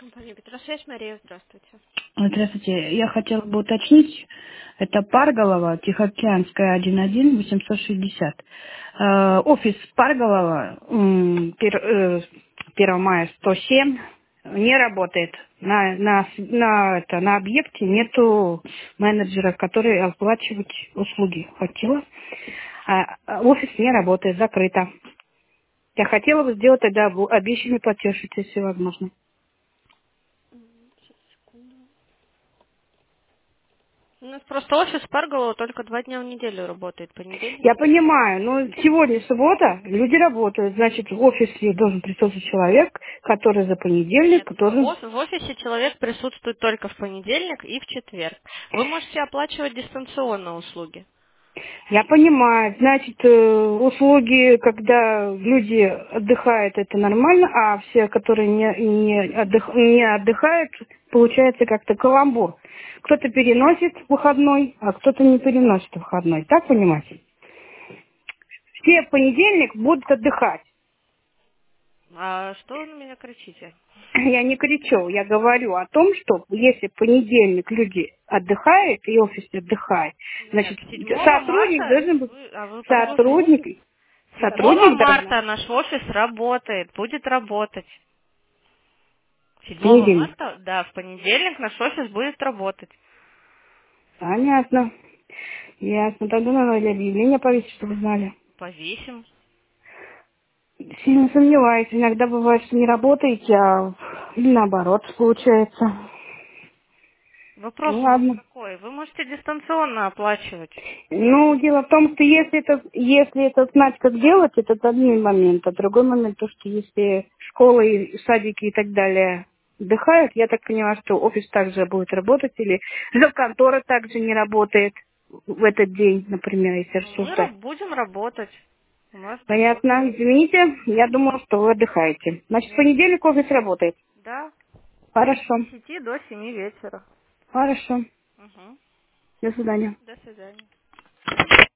Компания Петросвязь, Мария, здравствуйте. Здравствуйте. Я хотела бы уточнить, это Парголова, Тихоокеанская, 1-1, 860. Офис Парголова, 1 мая 107, не работает. На объекте нету менеджера, который оплачивает услуги. Хотела. Офис не работает, закрыто. Я хотела бы сделать тогда обещанный платеж, если возможно. Сейчас, секунду. У нас просто офис Парголова только 2 дня в неделю работает. Понедельник Я и четверг. понимаю, но сегодня суббота, люди работают, значит, в офисе должен присутствовать человек, который за понедельник, Нет, который... в офисе человек присутствует только в понедельник и в четверг. Вы можете оплачивать дистанционно услуги. Я понимаю, значит, услуги, когда люди отдыхают, это нормально, а все, которые не отдыхают, получается как-то каламбур. Кто-то переносит выходной, а кто-то не переносит выходной. Так понимаете? Все в понедельник будут отдыхать. А что вы на меня кричите? Я не кричу, я говорю о том, что если в понедельник люди отдыхают и офис отдыхает, Нет, значит, 7 сотрудник марта, должен быть, вы послушайте. сотрудник, 7 сотрудник должен марта наш офис работает, будет работать. в 7 понедельник. марта, да, в понедельник наш офис будет работать. Понятно. Ясно. Тогда надо объявление повесить, чтобы знали. Повесим. Сильно сомневаюсь. Иногда бывает, что не работаете, а или наоборот получается. Вопрос Ну у вас ладно. какой? Вы можете дистанционно оплачивать. Ну, дело в том, что если это знать, как делать, это один момент, а другой момент то, что если школы, и садики и так далее отдыхают, я так понимаю, что офис также будет работать, или контора также не работает в этот день, например, если Ну, мы рассуждать. будем работать. У нас без Понятно. офиса. Извините, я думала, что вы отдыхаете. Значит, в Нет. понедельник офис работает. Да, с Хорошо. 10 до 7 вечера. Хорошо. Угу. До свидания. До свидания.